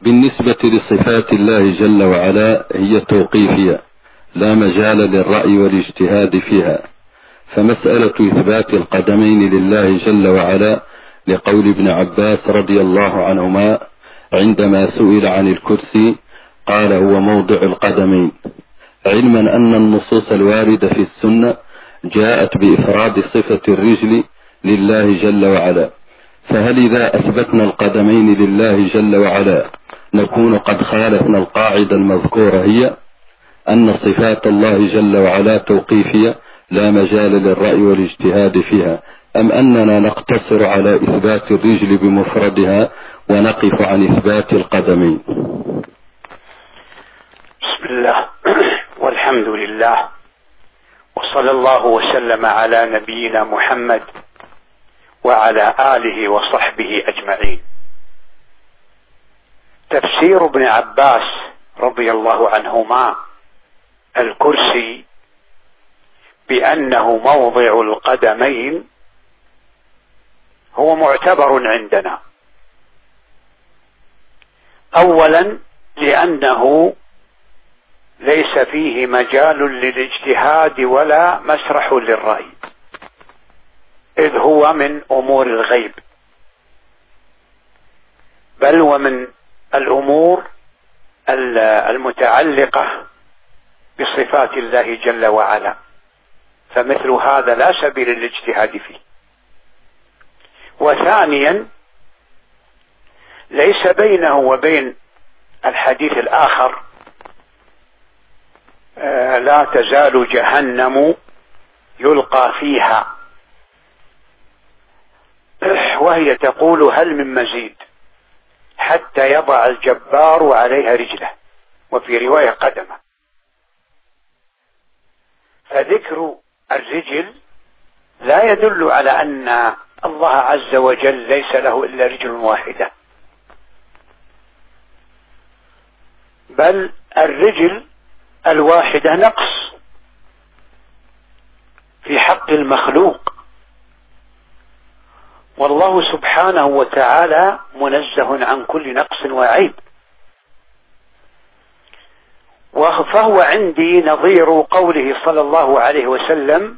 بالنسبة لصفات الله جل وعلا هي توقيفية، لا مجال للرأي والاجتهاد فيها. فمسألة إثبات القدمين لله جل وعلا لقول ابن عباس رضي الله عنهما عندما سئل عن الكرسي قال هو موضع القدمين، علما أن النصوص الواردة في السنة جاءت بإفراد صفة الرجل لله جل وعلا. فهل إذا أثبتنا القدمين لله جل وعلا نكون قد خالفنا القاعدة المذكورة، هي أن صفات الله جل وعلا توقيفية لا مجال للرأي والاجتهاد فيها، أم أننا نقتصر على إثبات الرجل بمفردها ونقف عن إثبات القدمين؟ بسم الله والحمد لله، وصلى الله وسلم على نبينا محمد وعلى آله وصحبه أجمعين. تفسير ابن عباس رضي الله عنهما الكرسي بأنه موضع القدمين هو معتبر عندنا، أولا لأنه ليس فيه مجال للاجتهاد ولا مسرح للرأي، إذ هو من أمور الغيب، بل ومن الأمور المتعلقة بصفات الله جل وعلا، فمثل هذا لا سبيل للاجتهاد فيه. وثانيا ليس بينه وبين الحديث الآخر لا تزال جهنم يلقى فيها، وهي تقول هل من مزيد حتى يضع الجبار عليها رجله، وفي رواية قدمه. فذكر الرجل لا يدل على أن الله عز وجل ليس له إلا رجل واحدة، بل الرجل الواحدة نقص في حق المخلوق، والله سبحانه وتعالى منزه عن كل نقص وعيب. فهو عندي نظير قوله صلى الله عليه وسلم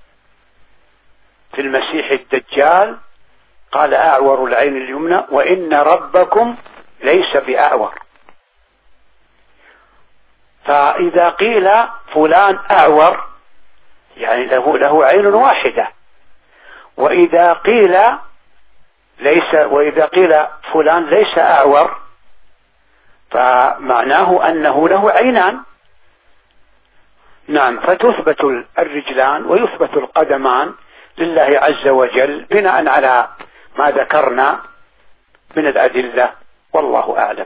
في المسيح الدجال، قال أعور العين اليمنى وإن ربكم ليس بأعور. فإذا قيل فلان أعور يعني له عين واحدة، وإذا قيل فلان ليس أعور فمعناه أنه له عينان. نعم، فتثبت الرجلان ويثبت القدمان لله عز وجل بناء على ما ذكرنا من الأدلة، والله أعلم.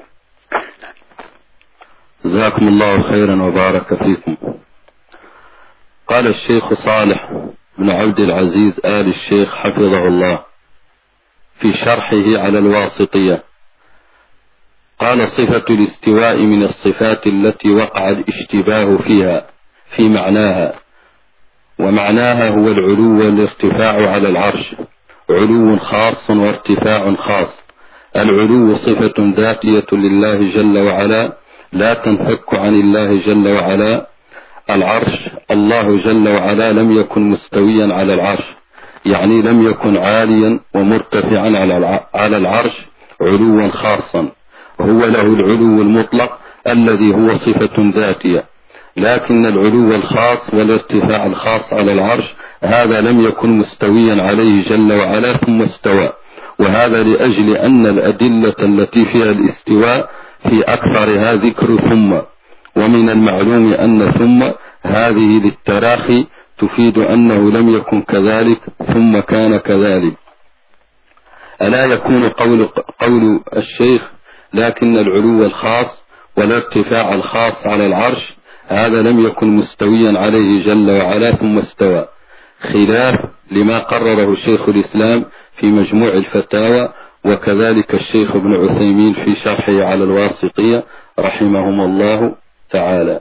جزاكم الله خيرا وبارك فيكم. قال الشيخ صالح بن عبد العزيز آل الشيخ حفظه الله في شرحه على الواسطية، قال صفة الاستواء من الصفات التي وقع الاشتباه فيها في معناها، ومعناها هو العلو والارتفاع على العرش، علو خاص وارتفاع خاص. العلو صفة ذاتية لله جل وعلا لا تنفك عن الله جل وعلا. العرش، الله جل وعلا لم يكن مستويا على العرش، يعني لم يكن عاليا ومرتفعا على العرش علوا خاصا، هو له العلو المطلق الذي هو صفة ذاتية. لكن العلو الخاص والارتفاع الخاص على العرش هذا لم يكن مستويا عليه جل وعلا ثم استوى، وهذا لأجل أن الأدلة التي فيها الاستواء في أكثرها ذكر ثم، ومن المعلوم أن ثم هذه للتراخي تفيد أنه لم يكن كذلك ثم كان كذلك. ألا يكون قول الشيخ لكن العلو الخاص والارتفاع الخاص على العرش هذا لم يكن مستويا عليه جل وعلا ثم استوى، خلاف لما قرره شيخ الإسلام في مجموع الفتاوى، وكذلك الشيخ ابن عثيمين في شرحه على الواسطية رحمهم الله تعالى.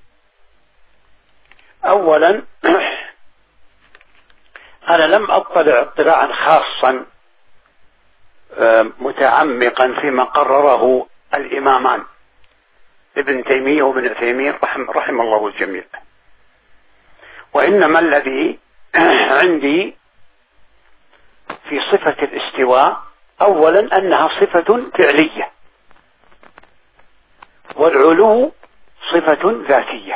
أولا أنا لم أطلع اطلاعا خاصا متعمقا فيما قرره الإمامان ابن تيمية وابن عثيمين رحم الله الجميع. وإنما الذي عندي في صفة الاستواء أولا أنها صفة فعلية، والعلو صفة ذاتية.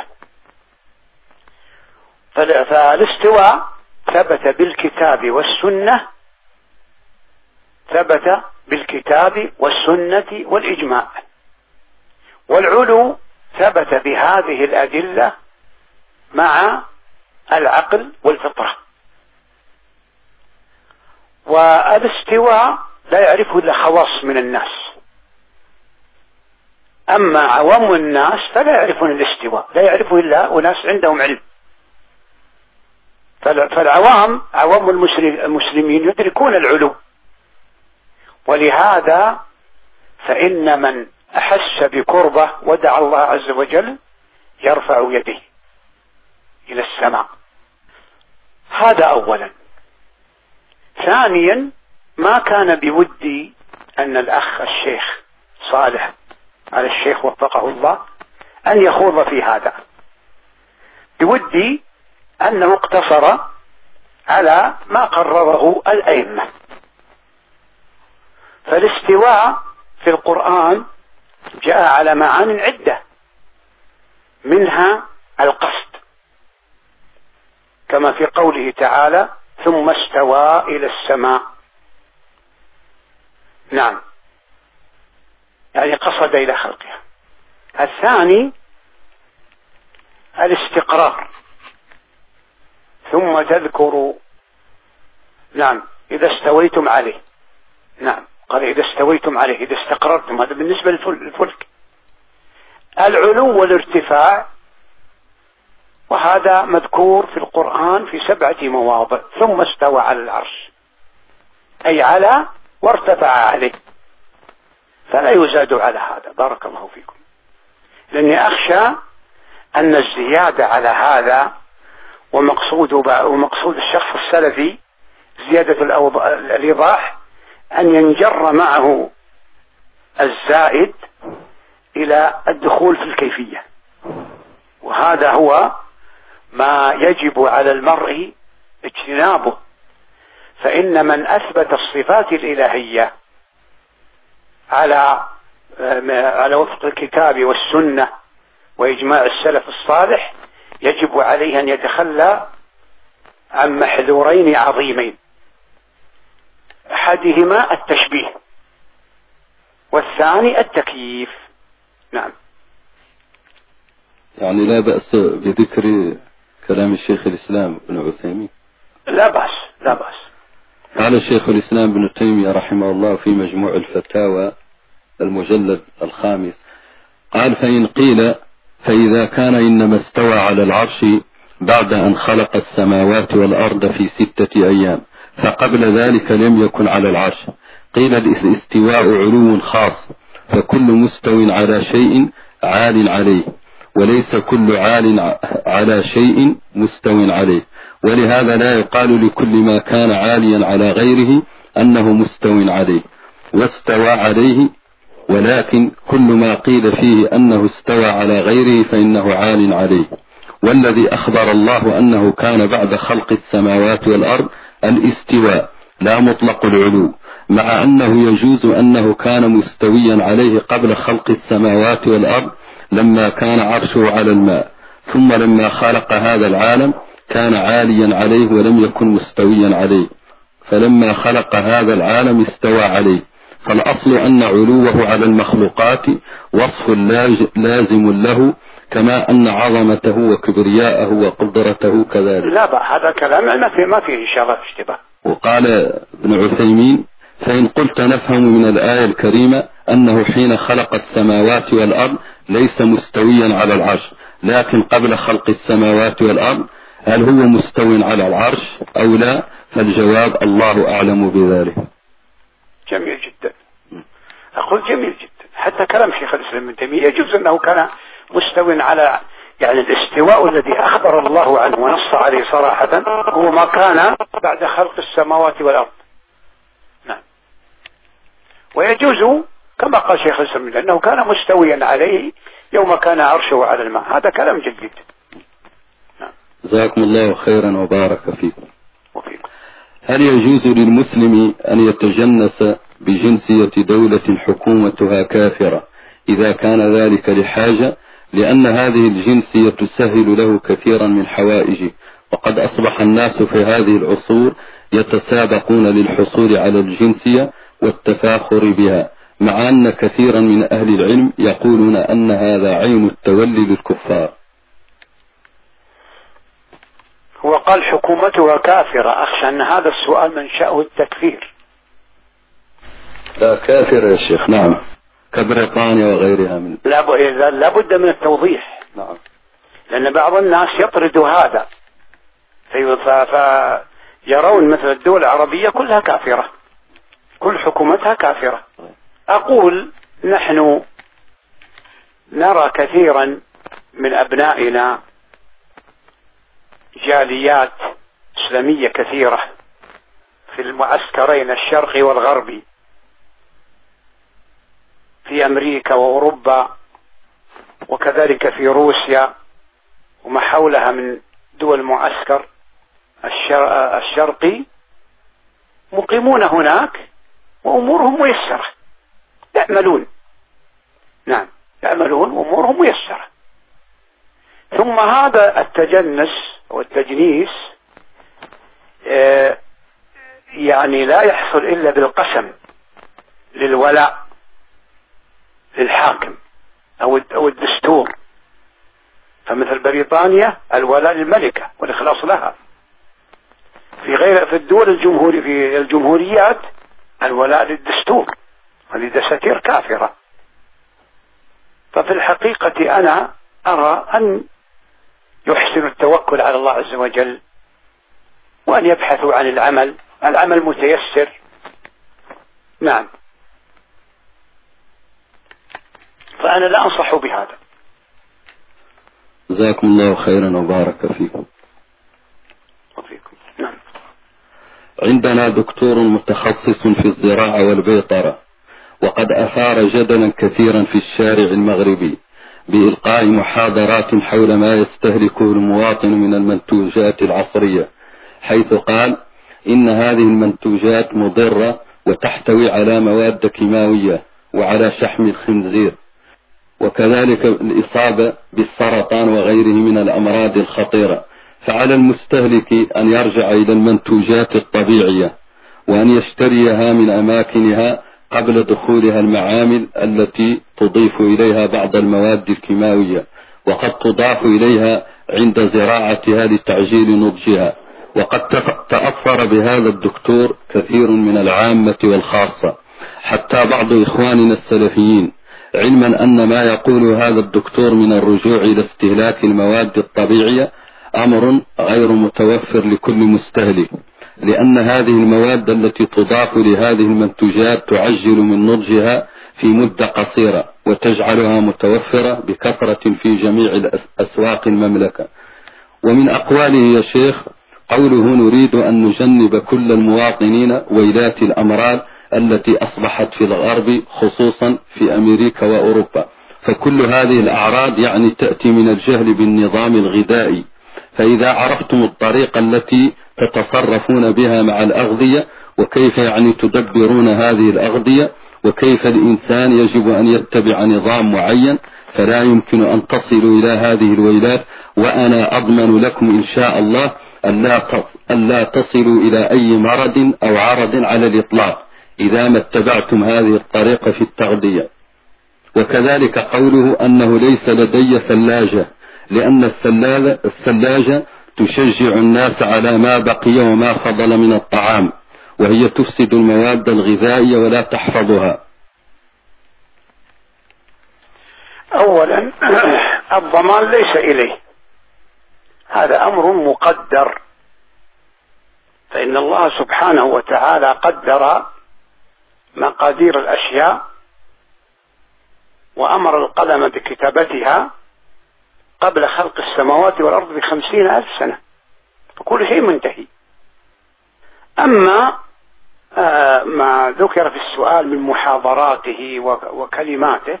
فالاستواء ثبت بالكتاب والسنة، ثبت بالكتاب والسنة والإجماع، والعلو ثبت بهذه الأدلة مع العقل والفطرة. والاستواء لا يعرفه إلا خواص من الناس، أما عوام الناس فلا يعرفون الاستواء، لا يعرفه إلا أناس عندهم علم. فالعوام عوام المسلمين يدركون العلو، ولهذا فإن من أحس بكربة ودعا الله عز وجل يرفع يديه إلى السماء. هذا أولا. ثانيا، ما كان بودي أن الأخ الشيخ صالح على الشيخ وفقه الله أن يخوض في هذا، بودي أنه اقتصر على ما قرره الأئمة. فالاستواء في القرآن جاء على معان عدة، منها القصد، كما في قوله تعالى ثم استوى إلى السماء. نعم، يعني قصد إلى خلقها. الثاني الاستقرار، ثم تذكروا نعم إذا استويتم عليه. نعم، قال إذا استويتم عليه، إذا استقررتم. هذا بالنسبة للفلك. العلو والارتفاع، وهذا مذكور في القرآن في 7 مواضع. ثم استوى على العرش، أي على وارتفع عليه، فلا يزاد على هذا. بارك الله فيكم. لأني أخشى أن الزيادة على هذا ومقصود الشخص السلفي زيادة الإيضاح أن ينجر معه الزائد إلى الدخول في الكيفية، وهذا هو ما يجب على المرء اجتنابه. فإن من أثبت الصفات الإلهية على وفق الكتاب والسنة وإجماع السلف الصالح يجب عليه أن يتخلى عن محذورين عظيمين، أحدهما التشبيه والثاني التكييف. نعم. يعني لا بأس بذكر كلام الشيخ الإسلام ابن عثيمين؟ لا بأس، لا بأس. قال الشيخ الإسلام ابن تيمية رحمه الله في مجموع الفتاوى المجلد 5، قال فإن قيل فإذا كان إنما استوى على العرش بعد أن خلق السماوات والأرض في 6 أيام، فقبل ذلك لم يكن على العرش، قيل الاستواء علو خاص، فكل مستو على شيء عال عليه، وليس كل عال على شيء مستو عليه، ولهذا لا يقال لكل ما كان عاليا على غيره أنه مستو عليه واستوى عليه، ولكن كل ما قيل فيه أنه استوى على غيره فإنه عال عليه. والذي أخبر الله أنه كان بعد خلق السماوات والأرض الاستواء لا مطلق العلو، مع أنه يجوز أنه كان مستويا عليه قبل خلق السماوات والأرض لما كان عرشه على الماء، ثم لما خلق هذا العالم كان عاليا عليه ولم يكن مستويا عليه، فلما خلق هذا العالم استوى عليه. فالأصل أن علوه على المخلوقات وصف لازم له، كما أن عظمته وكبرياءه وقدرته كذلك. لا بقى هذا كلام ما فيه إن شاء الله اشتباه. وقال ابن عثيمين فإن قلت نفهم من الآية الكريمة أنه حين خلق السماوات والأرض ليس مستويا على العرش، لكن قبل خلق السماوات والأرض، هل هو مستوي على العرش أو لا؟ فالجواب الله أعلم بذلك. جميل جدا. أقول جميل جدا. حتى كلام شيخ الإسلام ابن تيمية يجوز أنه كان مستوى على، يعني الاستواء الذي أخبر الله عنه ونص عليه صراحة هو ما كان بعد خلق السماوات والأرض. نعم. ويجوز كما قال شيخ الإسلام أنه كان مستويا عليه يوم كان عرشه على الماء. هذا كلام جديد. جزاكم الله خيرا وبارك فيكم. وفيكم. هل يجوز للمسلم أن يتجنس بجنسية دولة حكومتها كافرة إذا كان ذلك لحاجة، لأن هذه الجنسية تسهل له كثيرا من حوائجه، وقد أصبح الناس في هذه العصور يتسابقون للحصول على الجنسية والتفاخر بها، مع أن كثيرا من أهل العلم يقولون أن هذا عين التولي للكفار؟ هو قال حكومتها كافرة، أخشى أن هذا السؤال منشأه التكفير. لا كافر يا شيخ، نعم، كبريطانيا وغيرها من. لا بد من التوضيح. نعم. لأن بعض الناس يطرد هذا فيرون مثل الدول العربية كلها كافرة، كل حكومتها كافرة. أقول نحن نرى كثيرا من أبنائنا جاليات إسلامية كثيرة في المعسكرين الشرقي والغربي، في أمريكا وأوروبا، وكذلك في روسيا وما حولها من دول المعسكر الشرقي، مقيمون هناك وأمورهم ميسرة، يعملون. نعم، يعملون وأمورهم ميسرة. ثم هذا التجنس والتجنيس يعني لا يحصل إلا بالقسم للولاء للحاكم أو الدستور. فمثل بريطانيا الولاء للملكة والإخلاص لها. في الدول في الجمهوريات الولاء للدستور، هذه دساتير كافرة. ففي الحقيقة أنا أرى أن يحسن التوكل على الله عز وجل، وأن يبحثوا عن العمل متيسر. نعم، فأنا لا أنصح بهذا. جزاكم الله خيرا وبارك فيكم. وفيكم. نعم. عندنا دكتور متخصص في الزراعة والبيطرة، وقد أثار جدلا كثيرا في الشارع المغربي بإلقاء محاضرات حول ما يستهلكه المواطن من المنتوجات العصرية، حيث قال إن هذه المنتوجات مضرة وتحتوي على مواد كيماوية وعلى شحم الخنزير، وكذلك الإصابة بالسرطان وغيره من الأمراض الخطيرة. فعلى المستهلك أن يرجع إلى المنتوجات الطبيعية وأن يشتريها من أماكنها قبل دخولها المعامل التي تضيف إليها بعض المواد الكيماوية، وقد تضاف إليها عند زراعتها لتعجيل نضجها. وقد تأثر بهذا الدكتور كثير من العامة والخاصة، حتى بعض إخواننا السلفيين، علما أن ما يقول هذا الدكتور من الرجوع إلى استهلاك المواد الطبيعية أمر غير متوفر لكل مستهلك، لأن هذه المواد التي تضاف لهذه المنتوجات تعجل من نضجها في مدة قصيرة وتجعلها متوفرة بكثرة في جميع أسواق المملكة. ومن أقواله يا شيخ قوله نريد أن نجنب كل المواطنين ويلات الأمراض التي أصبحت في الغرب خصوصا في أمريكا وأوروبا، فكل هذه الأعراض يعني تأتي من الجهل بالنظام الغذائي. فإذا عرفتم الطريقة التي تتصرفون بها مع الأغذية، وكيف يعني تدبرون هذه الأغذية، وكيف الإنسان يجب أن يتبع نظام معين، فلا يمكن أن تصلوا إلى هذه الويلات. وأنا أضمن لكم إن شاء الله أن لا تصلوا إلى أي مرض أو عرض على الإطلاق إذا ما اتبعتم هذه الطريقة في التغذية. وكذلك قوله أنه ليس لدي ثلاجة، لأن الثلاجة تشجع الناس على ما بقي وما فضل من الطعام، وهي تفسد المواد الغذائية ولا تحفظها. أولا الضمان ليس إليه، هذا أمر مقدر، فإن الله سبحانه وتعالى قدر مقادير الأشياء وأمر القلم بكتابتها قبل خلق السماوات والأرض ب50,000 سنة، فكل شيء منتهي. أما ما ذكر في السؤال من محاضراته وكلماته،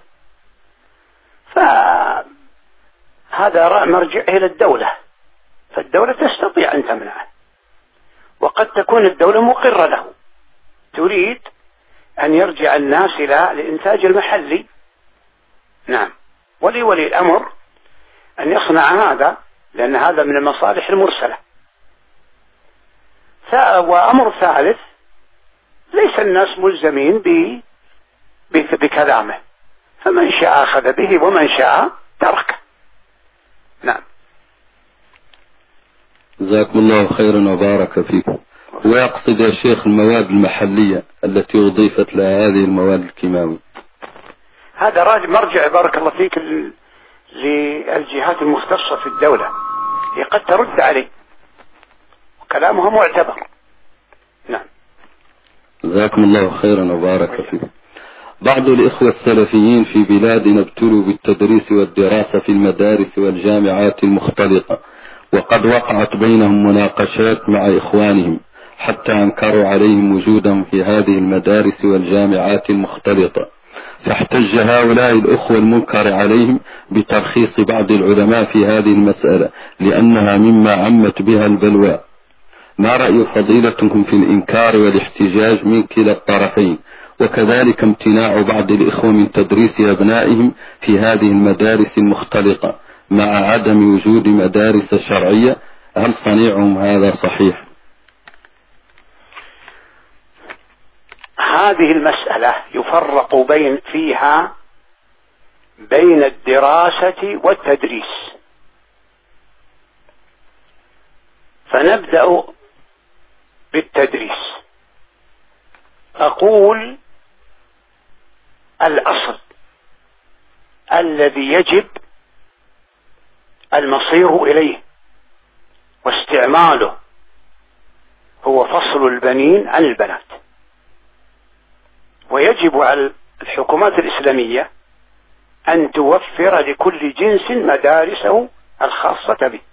فهذا مرجع إلى الدولة، فالدولة تستطيع أن تمنعه، وقد تكون الدولة مقرة له، تريد أن يرجع الناس إلى الإنتاج المحلي. نعم، ولي الأمر أن يصنع هذا، لأن هذا من المصالح المرسلة. وأمر ثالث، ليس الناس ملزمين بكلامه، فمن شاء أخذ به ومن شاء تركه. نعم. جزاكم الله خيرا وبارك فيكم. ويقصد يا شيخ المواد المحلية التي أضيفت لها هذه المواد الكيماوية. هذا مرجع بارك الله فيك للجهات المختصة في الدولة، هي قد ترد عليه وكلامها معتبر. نعم. جزاكم الله خيرا وبارك فيكم. بعض الإخوة السلفيين في بلادنا ابتلوا بالتدريس والدراسة في المدارس والجامعات المختلطة، وقد وقعت بينهم مناقشات مع إخوانهم حتى أنكروا عليهم وجودهم في هذه المدارس والجامعات المختلطة، فاحتج هؤلاء الأخوة المنكر عليهم بترخيص بعض العلماء في هذه المسألة لأنها مما عمت بها البلوى. ما رأي فضيلتكم في الإنكار والاحتجاج من كلا الطرفين، وكذلك امتناع بعض الإخوة من تدريس أبنائهم في هذه المدارس المختلطة مع عدم وجود مدارس شرعية؟ هل صنيعهم هذا صحيح؟ هذه المسألة يفرق فيها بين الدراسة والتدريس. فنبدأ بالتدريس. أقول الأصل الذي يجب المصير إليه واستعماله هو فصل البنين عن البنات، ويجب على الحكومات الإسلامية أن توفر لكل جنس مدارسه الخاصة به.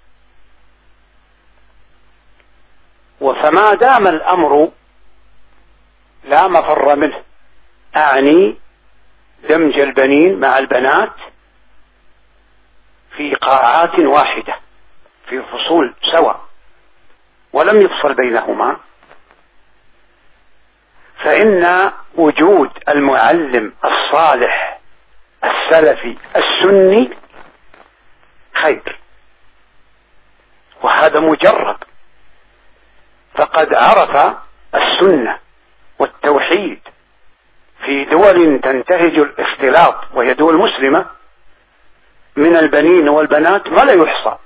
وفما دام الأمر لا مفر منه، أعني دمج البنين مع البنات في قاعات واحدة في فصول سواء ولم يفصل بينهما، فإن وجود المعلم الصالح السلفي السني خير، وهذا مجرب. فقد عرف السنة والتوحيد في دول تنتهج الاختلاط وهي دول مسلمة من البنين والبنات ما لا يحصى،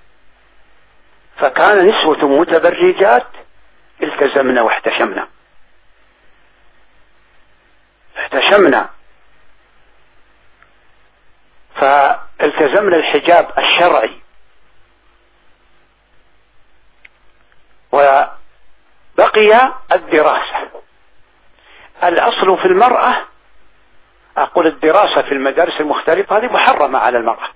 فكان نسوة متبرجات التزمنا واحتشمنا فالتزمنا الحجاب الشرعي، وبقي الدراسة. الأصل في المرأة، أقول الدراسة في المدارس المختلفة هذه محرمة على المرأة،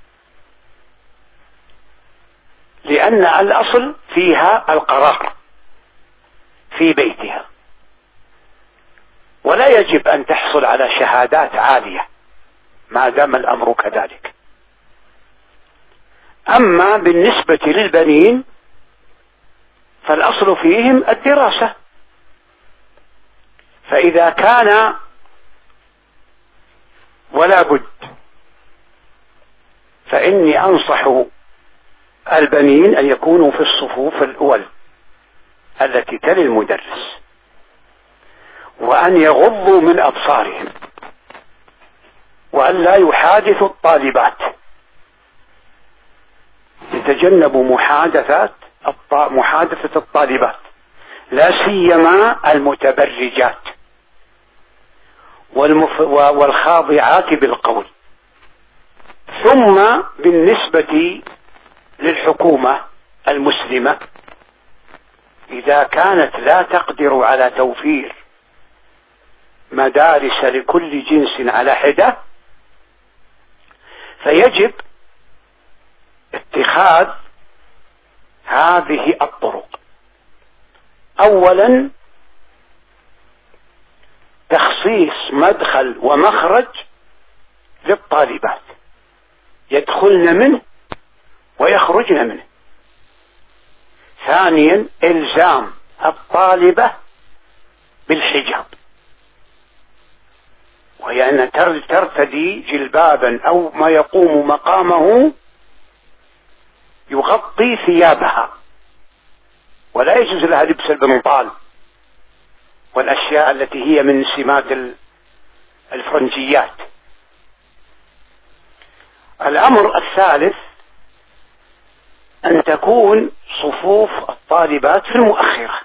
لأن الأصل فيها القرار في بيتها، ولا يجب أن تحصل على شهادات عالية ما دام الأمر كذلك. أما بالنسبة للبنين فالأصل فيهم الدراسة، فإذا كان ولا بد فإني أنصح البنين أن يكونوا في الصفوف الأول التي تلي المدرس، وأن يغضوا من أبصارهم، وأن لا يحادثوا الطالبات، يتجنبوا محادثة الطالبات، لا سيما المتبرجات والخاضعات بالقول. ثم بالنسبة للحكومة المسلمة، إذا كانت لا تقدر على توفير مدارس لكل جنس على حدة، فيجب اتخاذ هذه الطرق. أولا تخصيص مدخل ومخرج للطالبات يدخلن منه ويخرجن منه. ثانيا إلزام الطالبة بالحجاب، وهي أن ترتدي جلبابا أو ما يقوم مقامه يغطي ثيابها، ولا يجوز لها لبس البنطال والأشياء التي هي من سمات الفرنجيات. الأمر الثالث أن تكون صفوف الطالبات في المؤخرة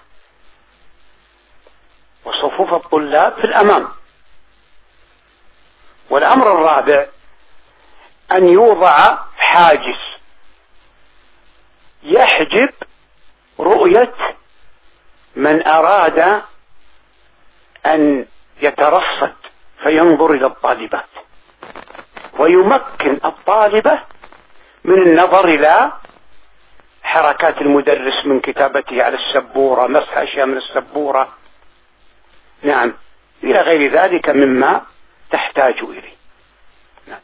وصفوف الطلاب في الأمام. والأمر الرابع أن يوضع حاجز يحجب رؤية من أراد أن يترصد فينظر إلى الطالبات، ويمكن الطالبة من النظر إلى حركات المدرس من كتابته على السبورة، مسح أشياء من السبورة، نعم، إلى غير ذلك مما تحتاج إليه. نعم.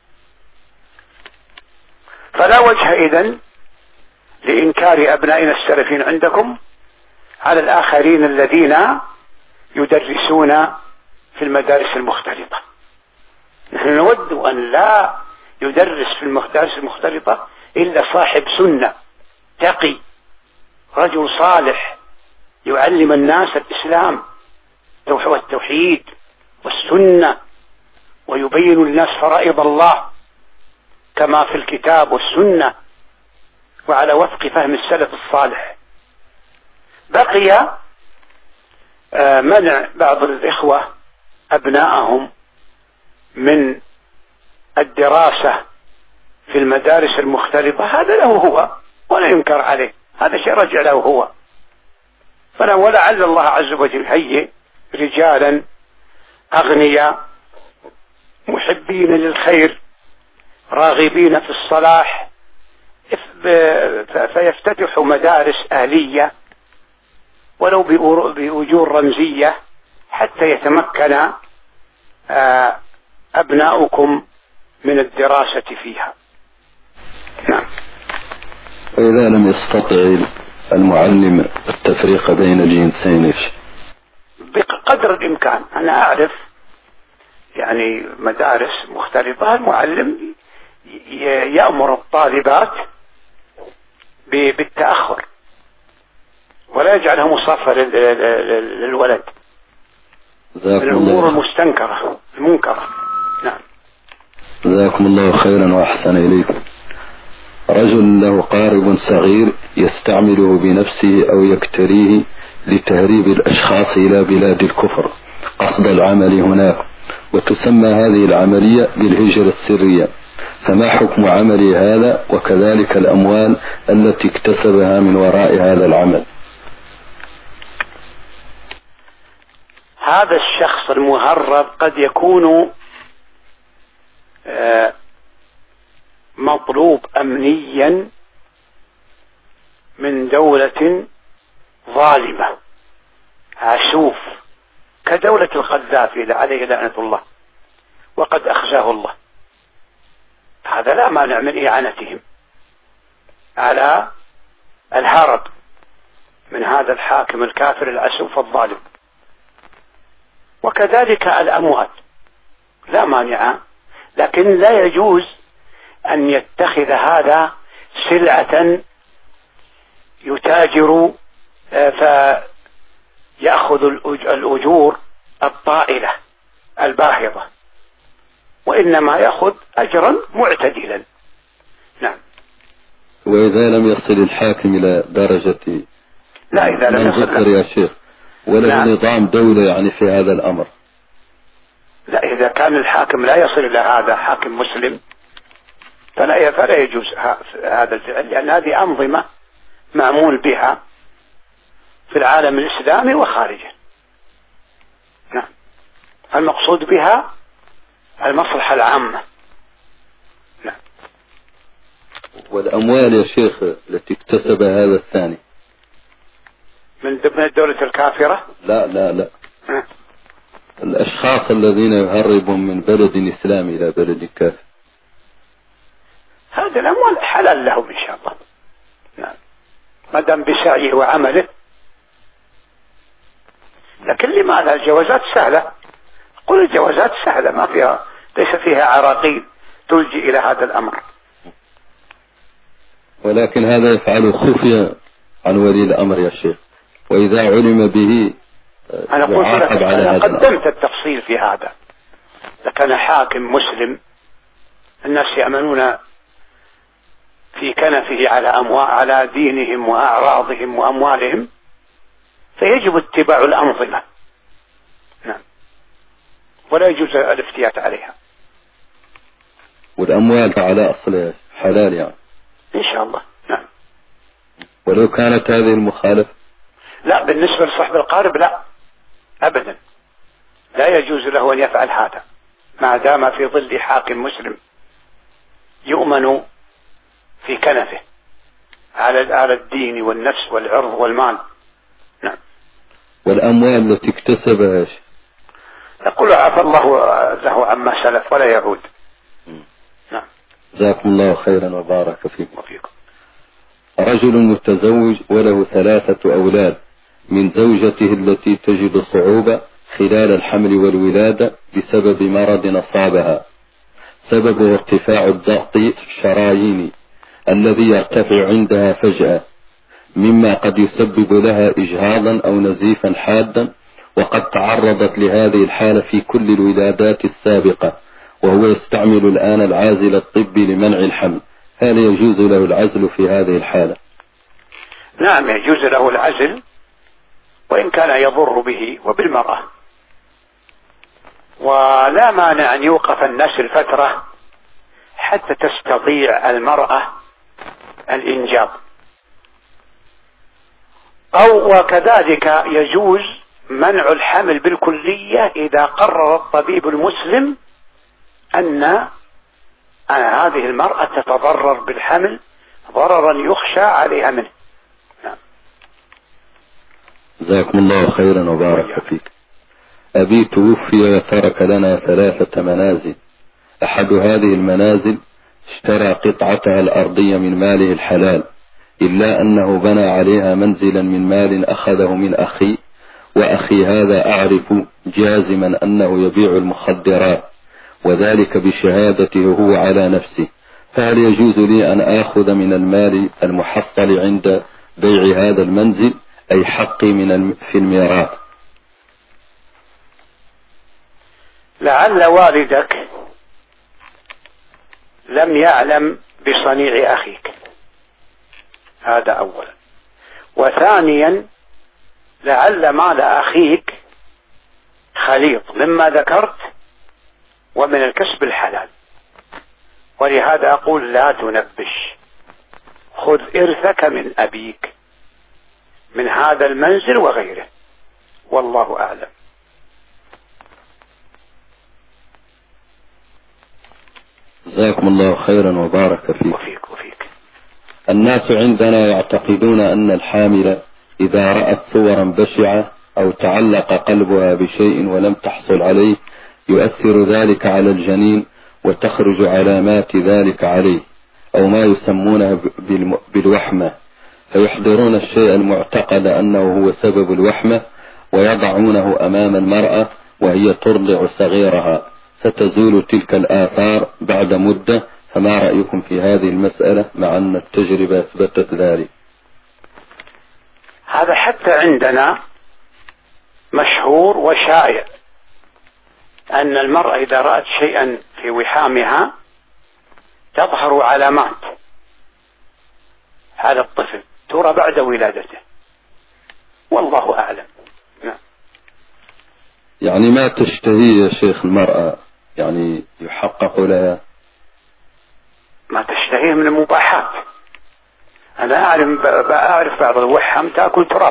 فلا وجه إذن لإنكار أبنائنا السلفين عندكم على الآخرين الذين يدرسون في المدارس المختلطة. نحن نود أن لا يدرس في المدارس المختلطة إلا صاحب سنة تقي، رجل صالح يعلم الناس الإسلام والتوحيد والسنة، ويبين الناس فرائض الله كما في الكتاب والسنة وعلى وفق فهم السلف الصالح. بقي منع بعض الإخوة أبنائهم من الدراسة في المدارس المختلطة، هذا له هو ولا ينكر عليه، هذا شيء رجع له هو. ولعل الله عز وجل هيئ رجالا أغنياء محبين للخير راغبين في الصلاح فيفتتحوا مدارس أهلية ولو بأجور رمزية حتى يتمكن أبناؤكم من الدراسة فيها. نعم. وإذا لم يستطع المعلم التفريق بين الجنسين بقدر الإمكان، أنا أعرف يعني مدارس مختلفة المعلم يأمر الطالبات بالتأخر ولا يجعلها مصافة للولد من الأمور المستنكرة المنكرة. نعم. جزاكم الله خيرا وأحسن إليكم. رجل له قارب صغير يستعمله بنفسه أو يكتريه لتهريب الأشخاص إلى بلاد الكفر قصد العمل هناك، وتسمى هذه العملية بالهجرة السرية، فما حكم عمل هذا وكذلك الأموال التي اكتسبها من وراء هذا العمل؟ هذا الشخص المهرب قد يكون مطلوب أمنيا من دولة ظالمة عسوف كدولة القذافي عليه لعنة الله وقد أخزاه الله. هذا لا مانع من إعانتهم على الهرب من هذا الحاكم الكافر العسوف الظالم. وكذلك الأموال لا مانع، لكن لا يجوز أن يتخذ هذا سلعة يتاجر فيأخذ الأجور الطائلة الباهظة، وإنما يأخذ أجرا معتدلا. نعم. وإذا لم يصل الحاكم إلى درجة لا إذا لم يصل يا شيخ ولا نعم. نظام دولة يعني في هذا الأمر. لا إذا كان الحاكم لا يصل إلى هذا حاكم مسلم فلا يجوز هذا الفعل، لأن هذه أنظمة معمول بها في العالم الإسلامي وخارجه. نعم. المقصود بها المصلحة العامة. نعم. والأموال يا شيخ التي اكتسبها هذا الثاني من الدولة الكافرة؟ لا الأشخاص الذين يهربون من بلد إسلامي إلى بلد كافر، هذه الأموال حلال لهم إن شاء الله. نعم، ما دام بسعيه وعمله. لكن لماذا الجوازات سهلة؟ قل الجوازات سهلة، ما فيها، ليس فيها عراقيل تلجي إلى هذا الأمر. ولكن هذا يفعل خفية عن ولي الأمر يا شيخ، وإذا علم به أنا قلت لك، على أنا هذا قدمت التفصيل في هذا. لكان حاكم مسلم الناس يأمنون في كنفه على دينهم وأعراضهم وأموالهم، فيجب اتباع الأنظمة. نعم، ولا يجوز الافتيات عليها. والأموال على أصل حلال يعني إن شاء الله. نعم. ولو كانت هذه المخالفة؟ لا، بالنسبة لصاحب القارب لا أبدا، لا يجوز له أن يفعل هذا ما دام في ظل حاكم مسلم يؤمن في كنفه على الدين والنفس والعرض والمال. نعم. والأموال التي اكتسبها يقول عفى الله له عما سلف ولا يعود. نعم. جزاكم الله خيرا وبارك فيكم. وفيكم. رجل متزوج وله 3 أولاد من زوجته التي تجد صعوبة خلال الحمل والولادة بسبب مرض أصابها، سببه ارتفاع الضغط الشراييني الذي يرتفع عندها فجأة، مما قد يسبب لها إجهاضا أو نزيفا حادا، وقد تعرضت لهذه الحالة في كل الولادات السابقة، وهو يستعمل الآن العازل الطبي لمنع الحمل. هل يجوز له العزل في هذه الحالة؟ نعم، يجوز له العزل، وإن كان يضر به وبالمرأة، ولا مانع أن يوقف النسل فترة حتى تستطيع المرأة الإنجاب، أو وكذلك يجوز منع الحمل بالكلية إذا قرر الطبيب المسلم أن هذه المرأة تتضرر بالحمل ضررا يخشى عليها منه. نعم. جزاكم الله خيرا وبارك فيك. أبي توفي وترك لنا 3 منازل، أحد هذه المنازل اشترى قطعتها الأرضية من ماله الحلال، إلا أنه بنى عليها منزلا من مال أخذه من أخي، وأخي هذا أعرف جازما أنه يبيع المخدرات، وذلك بشهادته هو على نفسه، فهل يجوز لي أن آخذ من المال المحصل عند بيع هذا المنزل، أي حقي في الميراث؟ لعل والدك لم يعلم بصنيع أخيك، هذا أولا. وثانيا، لعل مال أخيك خليط مما ذكرت ومن الكسب الحلال، ولهذا أقول لا تنبش، خذ إرثك من أبيك من هذا المنزل وغيره، والله أعلم. جزاكم الله خيرا وبارك فيك. وفيك. الناس عندنا يعتقدون أن الحامل إذا رأت صورا بشعة أو تعلق قلبها بشيء ولم تحصل عليه يؤثر ذلك على الجنين وتخرج علامات ذلك عليه، أو ما يسمونه بالوحمة، فيحضرون الشيء المعتقد أنه هو سبب الوحمة ويضعونه أمام المرأة وهي ترضع صغيرها، فتزول تلك الآثار بعد مدة. فما رأيكم في هذه المسألة مع أن التجربة أثبتت ذلك؟ هذا حتى عندنا مشهور وشائع، أن المرأة إذا رأت شيئا في وحامها تظهر علامات هذا الطفل ترى بعد ولادته، والله أعلم. نعم. يعني ما تشتهي يا شيخ المرأة يعني يحقق لها ما تشتهيه من المباحات. أنا أعرف بعض الوحم تأكل تراب.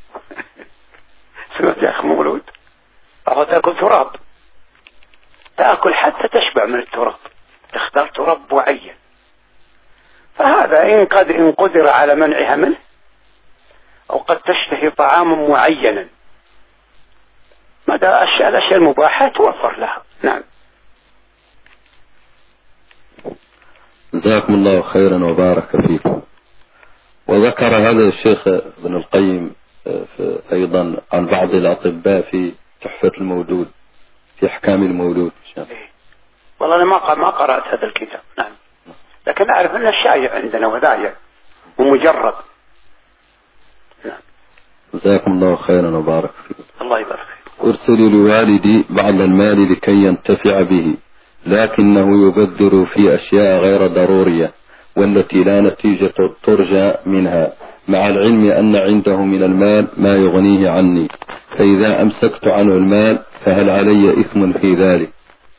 سمعت يا أخ مولود؟ أو تأكل تراب، تأكل حتى تشبع من التراب، تختار تراب معين. فهذا إن قدر على منعها منه، أو قد تشتهي طعاما معينا مدى الأشياء المباحة توفر لها. نعم. جزاكم الله خيرا وبارك فيكم. وذكر هذا الشيخ ابن القيم أيضا عن بعض الأطباء في تحفة المولود في أحكام المولود. والله أنا ما قرأت هذا الكتاب. نعم. لكن أعرف أنه شائع عندنا وذايع ومجرد. نعم. جزاكم الله خيرا وبارك فيكم. الله يبارك فيك. أرسل لوالدي بعض المال لكي ينتفع به، لكنه يبذر في أشياء غير ضرورية والتي لا نتيجة ترجى منها، مع العلم أن عنده من المال ما يغنيه عني، فإذا أمسكت عنه المال فهل علي إثم في ذلك؟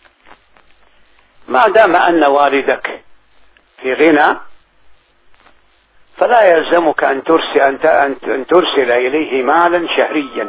ما دام أن والدك في غنى فلا يلزمك أن ترسل إليه مالا شهريا،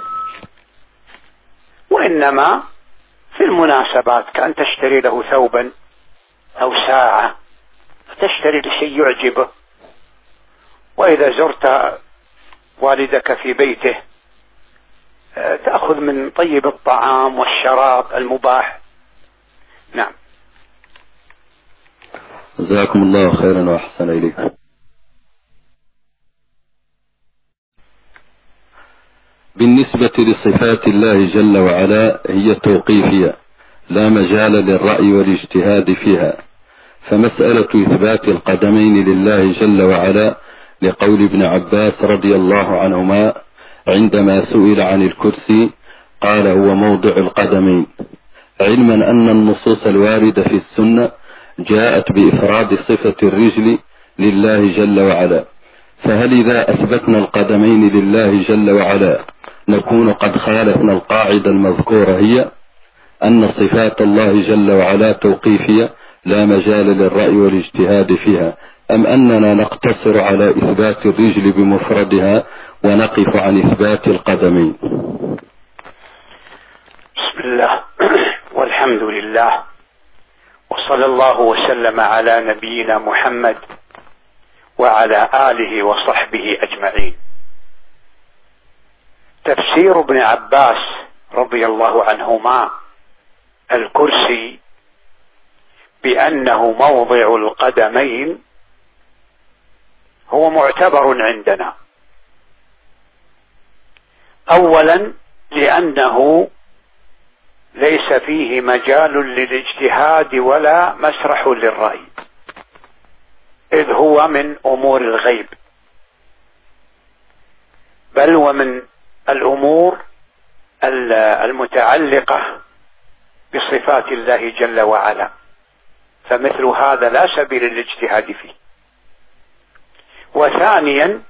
وإنما في المناسبات كأن تشتري له ثوبا أو ساعة، تشتري لشيء يعجبه، وإذا زرت والدك في بيته تأخذ من طيب الطعام والشراب المباح. نعم. جزاكم الله خيرا وأحسن إليكم. بالنسبة لصفات الله جل وعلا هي توقيفية لا مجال للرأي والاجتهاد فيها، فمسألة إثبات القدمين لله جل وعلا لقول ابن عباس رضي الله عنهما عندما سئل عن الكرسي قال هو موضع القدمين، علما أن النصوص الواردة في السنة جاءت بإفراد صفة الرجل لله جل وعلا، فهل إذا أثبتنا القدمين لله جل وعلا نكون قد خالفنا القاعدة المذكورة هي أن صفات الله جل وعلا توقيفية لا مجال للرأي والاجتهاد فيها، أم أننا نقتصر على إثبات الرجل بمفردها ونقف عن إثبات القدمين؟ بسم الله والحمد لله وصلى الله وسلم على نبينا محمد وعلى آله وصحبه أجمعين. تفسير ابن عباس رضي الله عنهما الكرسي بأنه موضع القدمين هو معتبر عندنا، أولا لأنه ليس فيه مجال للاجتهاد ولا مسرح للرأي، إذ هو من أمور الغيب، بل ومن الأمور المتعلقة بصفات الله جل وعلا، فمثل هذا لا سبيل للاجتهاد فيه. وثانيا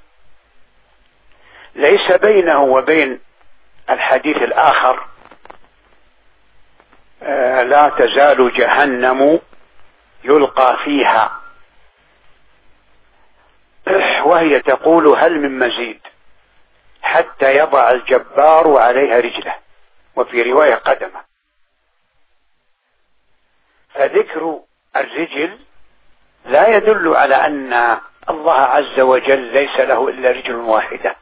ليس بينه وبين الحديث الآخر لا تزال جهنم يلقى فيها وهي تقول هل من مزيد حتى يضع الجبار عليها رجله، وفي رواية قدمه. فذكر الرجل لا يدل على أن الله عز وجل ليس له إلا رجل واحدة،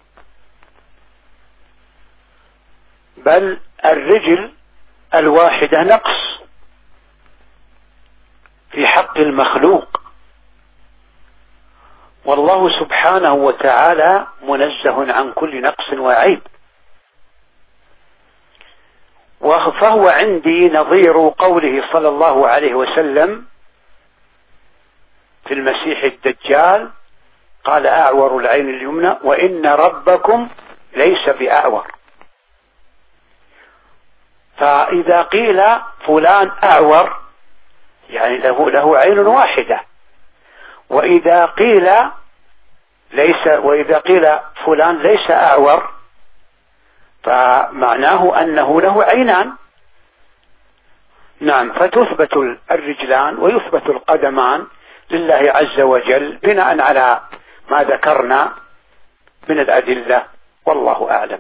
بل الرجل الواحدة نقص في حق المخلوق، والله سبحانه وتعالى منزه عن كل نقص وعيب. فهو عندي نظير قوله صلى الله عليه وسلم في المسيح الدجال قال أعور العين اليمنى وإن ربكم ليس بأعور. فإذا قيل فلان أعور يعني له عين واحدة، وإذا قيل فلان ليس أعور فمعناه أنه له عينان. نعم. فتثبت الرجلان ويثبت القدمان لله عز وجل بناء على ما ذكرنا من الأدلة، والله أعلم.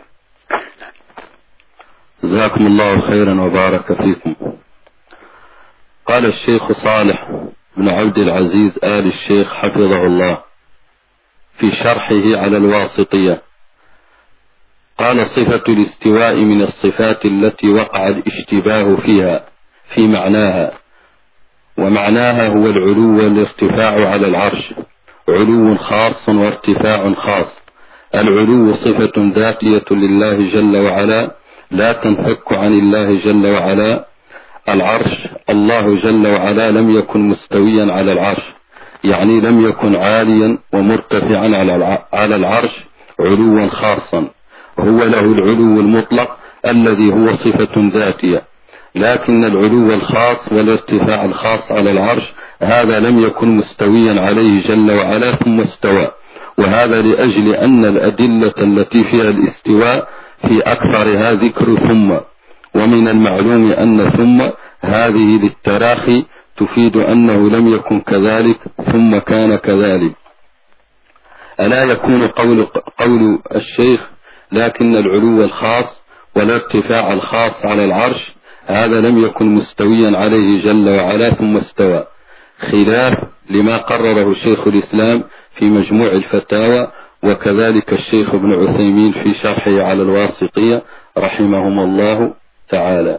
جزاكم الله خيرا وبارك فيكم. قال الشيخ صالح بن عبد العزيز آل الشيخ حفظه الله في شرحه على الواسطية: قال صفة الاستواء من الصفات التي وقع الاشتباه فيها في معناها، ومعناها هو العلو والارتفاع على العرش، علو خاص وارتفاع خاص. العلو صفة ذاتية لله جل وعلا لا تنفك عن الله جل وعلا. العرش، الله جل وعلا لم يكن مستويا على العرش، يعني لم يكن عاليا ومرتفعا على العرش علوا خاصا، هو له العلو المطلق الذي هو صفة ذاتية. لكن العلو الخاص والارتفاع الخاص على العرش هذا لم يكن مستويا عليه جل وعلا ثم استوى، وهذا لأجل أن الأدلة التي فيها الاستواء في أكثرها ذكر ثم، ومن المعلوم أن ثم هذه للتراخي تفيد أنه لم يكن كذلك ثم كان كذلك. ألا يكون قول الشيخ لكن العلو الخاص والارتفاع الخاص على العرش هذا لم يكن مستويا عليه جل وعلا ثم استوى، خلاف لما قرره شيخ الإسلام في مجموع الفتاوى، وكذلك الشيخ ابن عثيمين في شرحه على الواسطية رحمهم الله تعالى.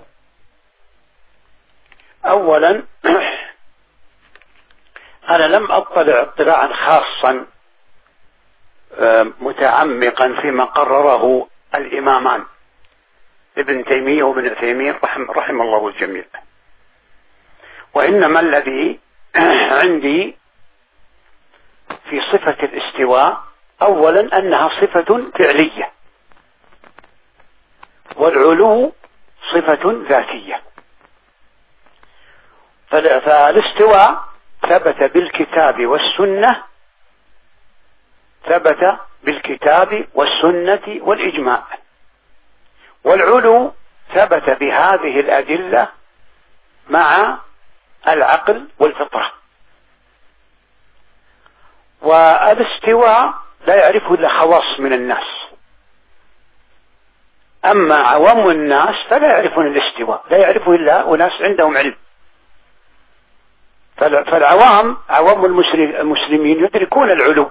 أولا أنا لم أطلع اطلاعا خاصا متعمقا فيما قرره الإمامان ابن تيمية وابن عثيمين رحم الله الجميع، وإنما الذي عندي في صفة الاستواء أولا أنها صفة فعلية، والعلو صفة ذاتية. فالاستواء ثبت بالكتاب والسنة، ثبت بالكتاب والسنة والإجماع، والعلو ثبت بهذه الأدلة مع العقل والفطرة. والاستواء لا يعرفه إلا خواص من الناس، أما عوام الناس فلا يعرفون الاستواء، لا يعرفه إلا أناس عندهم علم. فالعوام عوام المسلمين يدركون العلو،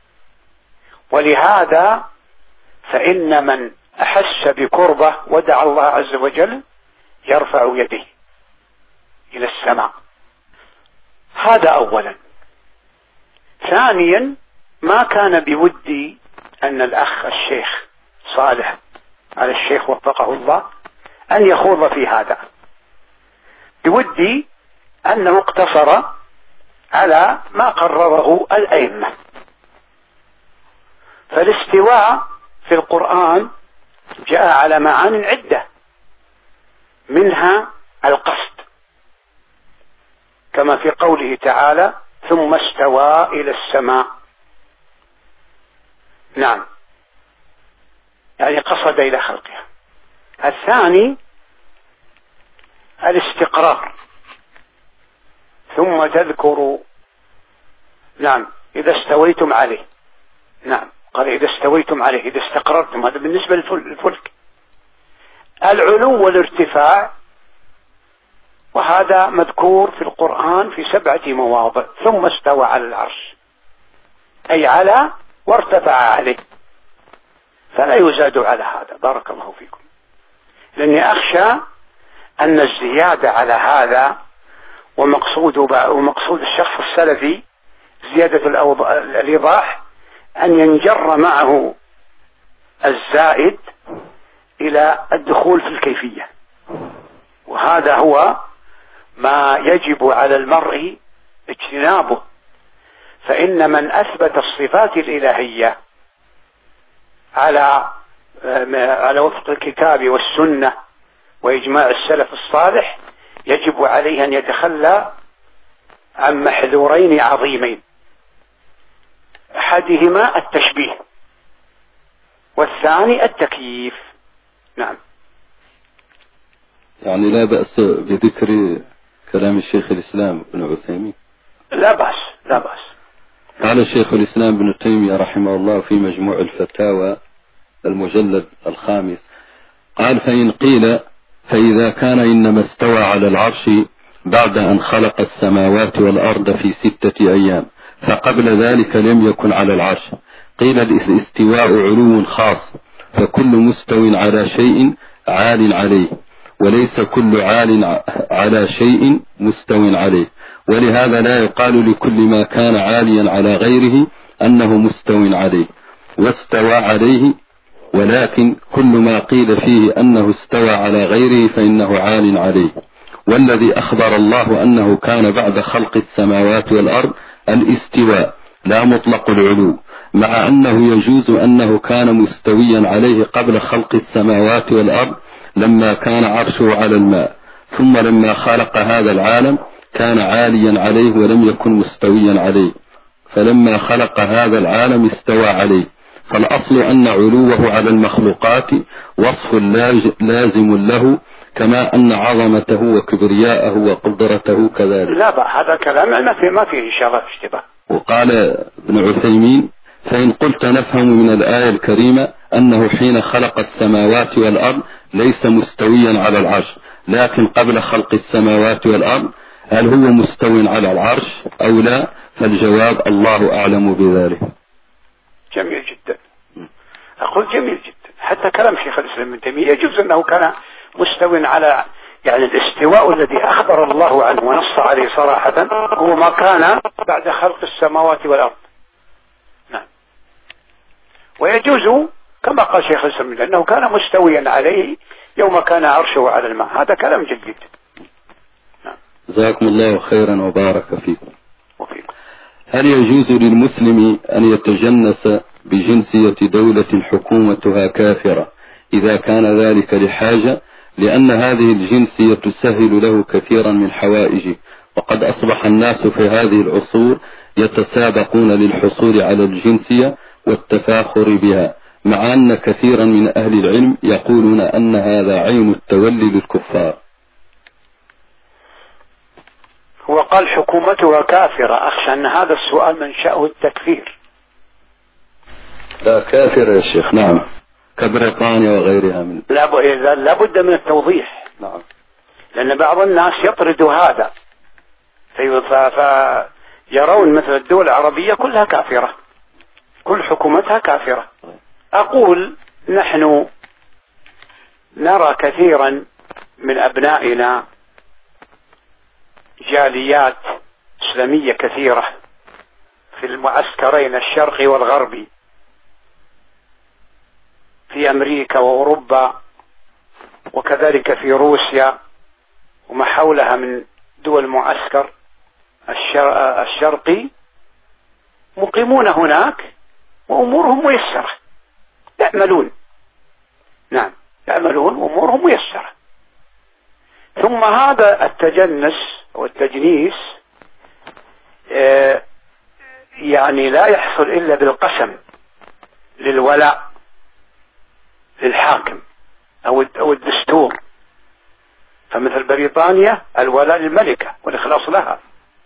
ولهذا فإن من أحس بكربة ودعا الله عز وجل يرفع يديه إلى السماء. هذا أولا. ثانيا، ما كان بودي أن الأخ الشيخ صالح على الشيخ وفقه الله أن يخوض في هذا، بودي أنه اقتصر على ما قرره الأئمة. فالاستواء في القرآن جاء على معان عدة، منها القصد، كما في قوله تعالى ثم استوى إلى السماء. نعم، يعني قصد إلى خلقها. الثاني الاستقرار، ثم تذكروا نعم إذا استويتم عليه. نعم، قال إذا استويتم عليه، إذا استقررتم، هذا بالنسبة للفلك. العلو والارتفاع، وهذا مذكور في القرآن في 7 مواضع. ثم استوى على العرش، أي على وارتفع عليه، فلا يزاد على هذا. بارك الله فيكم. لأني أخشى أن الزيادة على هذا ومقصود الشخص السلفي زيادة الإيضاح أن ينجر معه الزائد إلى الدخول في الكيفية، وهذا هو ما يجب على المرء اجتنابه. فإن من أثبت الصفات الإلهية على وفق الكتاب والسنة وإجماع السلف الصالح يجب عليه أن يتخلى عن محذورين عظيمين، أحدهما التشبيه والثاني التكييف. نعم. يعني لا بأس بذكر كلام الشيخ الإسلام ابن عثيمين؟ لا بأس، لا بأس. قال الشيخ الإسلام ابن تيمية رحمه الله في مجموع الفتاوى المجلد 5، قال فإن قيل فإذا كان إنما استوى على العرش بعد أن خلق السماوات والأرض في 6 أيام، فقبل ذلك لم يكن على العرش، قيل الاستواء علو خاص فكل مستو على شيء عال عليه، وليس كل عال على شيء مستو عليه، ولهذا لا يقال لكل ما كان عاليا على غيره أنه مستو عليه واستوى عليه، ولكن كل ما قيل فيه أنه استوى على غيره فإنه عال عليه. والذي أخبر الله أنه كان بعد خلق السماوات والأرض الاستواء لا مطلق العلو، مع أنه يجوز أنه كان مستويا عليه قبل خلق السماوات والأرض لما كان عرشه على الماء، ثم لما خلق هذا العالم كان عاليا عليه ولم يكن مستويا عليه، فلما خلق هذا العالم استوى عليه. فالأصل أن علوه على المخلوقات وصف لازم له، كما أن عظمته وكبرياءه وقدرته كذلك. لا هذا كلام ما فيه إن شاء الله اشتباه. وقال ابن عثيمين: فإن قلت نفهم من الآية الكريمة أنه حين خلق السماوات والأرض ليس مستويا على العرش، لكن قبل خلق السماوات والأرض، هل هو مستوي على العرش أو لا؟ فالجواب: الله أعلم بذلك. جميل جدا. أقول جميل جدا. حتى كلام شيخ الإسلام ابن تيمية يجوز أنه كان مستوي على الاستواء الذي أخبر الله عنه ونص عليه صراحة هو ما كان بعد خلق السماوات والأرض. نعم. ويجوز كما قال شيخ الإسلام أنه كان مستويا عليه يوم كان عرشه على الماء. هذا كلام جديد. نعم. جزاكم الله خيرا وبارك فيكم. وفيكم. هل يجوز للمسلم أن يتجنس بجنسية دولة حكومتها كافرة إذا كان ذلك لحاجة، لأن هذه الجنسية تسهل له كثيرا من حوائجه، وقد أصبح الناس في هذه العصور يتسابقون للحصول على الجنسية والتفاخر بها، مع أن كثيرا من أهل العلم يقولون أن هذا عين التولي للكفار؟ هو قال حكومتها كافرة، أخشى أن هذا السؤال منشأه التكفير. لا كافر يا شيخ. نعم، كبريطانيا وغيرها من. لا بد من التوضيح. نعم. لأن بعض الناس يطرد هذا فيرون مثل الدول العربية كلها كافرة، كل حكومتها كافرة. أقول نحن نرى كثيرا من أبنائنا جاليات إسلامية كثيرة في المعسكرين الشرقي والغربي، في أمريكا وأوروبا، وكذلك في روسيا وما حولها من دول المعسكر الشرقي، مقيمون هناك وأمورهم ميسرة، يعملون. نعم، يعملون وأمورهم ميسرة. ثم هذا التجنس والتجنيس يعني لا يحصل إلا بالقسم للولاء للحاكم أو الدستور. فمثل بريطانيا الولاء للملكة والإخلاص لها.